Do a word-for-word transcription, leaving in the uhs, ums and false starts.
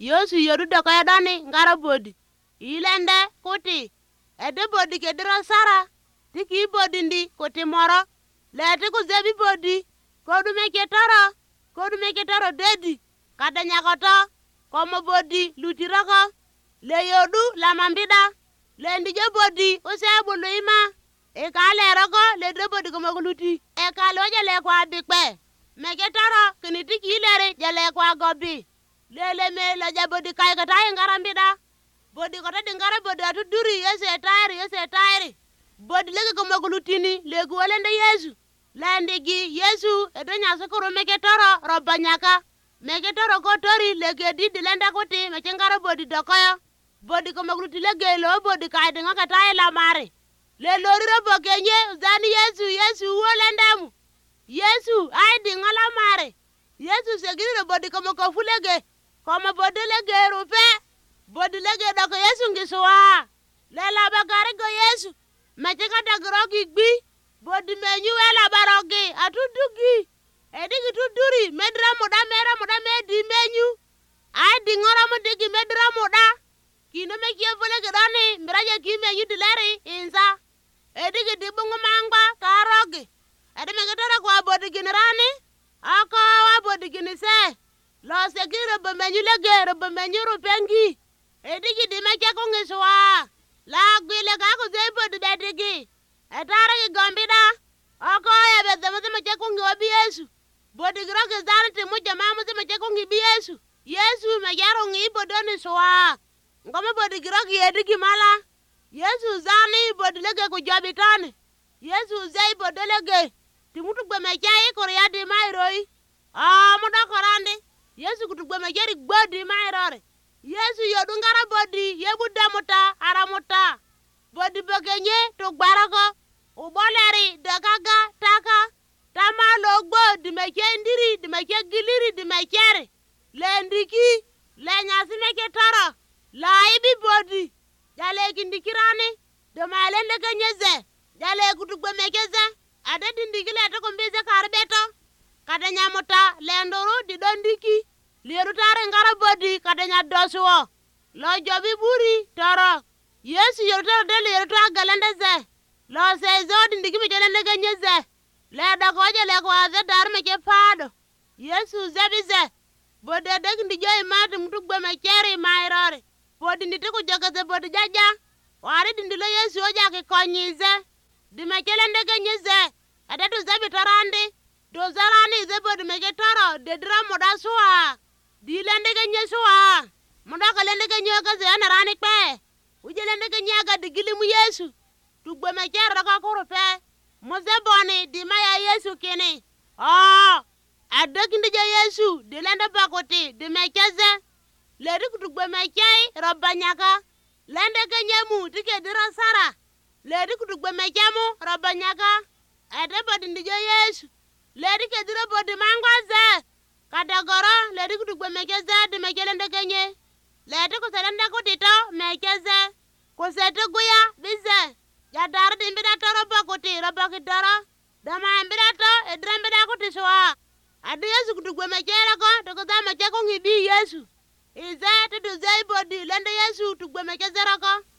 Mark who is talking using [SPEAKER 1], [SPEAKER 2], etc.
[SPEAKER 1] Yesu yodu da ko dani ngara bodi ilende kuti ede bodi ke dira sara tiki bodi ndi kuti moro lete ku zebi bodi ko du meke taro ko du meke taro dedi kada nyakoto ko mo bodi lutirako le yodu la mambida le ndije bodi ose bulu ima e kale roko le de bodi ko mo luti e kale oje le kwa dikpe meke taro kini tiki lere jale kwa gobi lele me la jabodi kai ka tay ngarambida bodi ko tadi ngara bodi atu duri yese tayri yese tayri bodi lege ko magulutini legu walende Yesu landigi Yesu edo nyase ko meke toro robanyaka meke toro ko tori lege di dilenda kuti meke ngara bodi dokoyo bodi ko maguluti lege lo bodi kai dinga ka tay la mare le lori robo kenye zani Yesu Yesu wolendemu Yesu ai dinga la mare Yesu segiri bodi ko mo ko fulege Koma bodi lege rupe, bodi lege doko Yesu ngiswa. Lela bagari go Yesu, machika dagrogi gbi, bodi menyu ela barogi, atudugi. Edigi tuduri, medra muda mera muda medi menyu. Ay dingora mudigi medra muda. Kino mekie vole gedani, miraja ki menyu dileri insa. Edigi dibungu mangba karogi. Edi mengetara kwa bodi ginirani, ako wa bodi ginise. Lo segiro be menyu lege be menyu rupengi edigi di meche ko ngiswa la gwile ka ko zebo di bedigi etara ki gombida oko ya be zemo meche ko ngi Yesu bodi gro ke zarti mu jama mu meche ko ngi Yesu Yesu me yaro ngi bodoni swa ngome bodi gro ki edigi mala Yesu zani bodi lege ko jabitani Yesu zai bodolege timutu be meche ko ya di mairoi ah mu dokorande Yesu kutugwe mejeri gbodi mairore. Yesu yodu ngara bodi yebu damuta aramuta. Bodi begenye tugbarako. Uboleri dagaga taka. Tama logbo di meche ndiri di meche giliri di mechere. Le ndiki le nyasi meke tara. La ibi bodi. Jale kindikirani. Doma elende kenyeze. Jale kutugwe mekeze. Ade dindikile atakumbize karbeto. Kade nyamuta lendoro di dondiki liru tare ngara bodi kade nya dosuo lo jobi buri toro Yesu yoru tare de liru tare galende ze lo se zodi ndiki mi jelende genye ze le da koje le kwa ze dar me ke pado Yesu zebi ze bodi de ndi joy mati mtu gbe me cheri mairore bodi ndi ko joga ze bodi jaja wari ndi lo Yesu oja ke konyize di me jelende genye ze ade tu zebi torandi do zarani ze bodi meke toro de dra moda suwa di lende genye suwa moda ka lende genye ka ze ana rani pe uje lende genye ka digili mu Yesu tugbe meke raka kurupe moze boni di maya Yesu kini oh adek ndi je Yesu di lende bakoti di mekeze le dik tugbe meke robanyaka lende genye mu tike dira sara le dik tugbe meke mu robanyaka ade bodi ndi je Yesu ledi ke dire bodi mangwaze kadagoro ledi kutugwe mekeze di mekelende kenye ledi kuselende kutito mekeze kusete guya bize ya dar di mbida to robo kuti robo kitoro dama mbida to edre mbida kutiswa adi Yesu kutugwe mekele ko tukuza meke ko ngibi Yesu ize tuduze bodi lende Yesu tugwe mekeze rako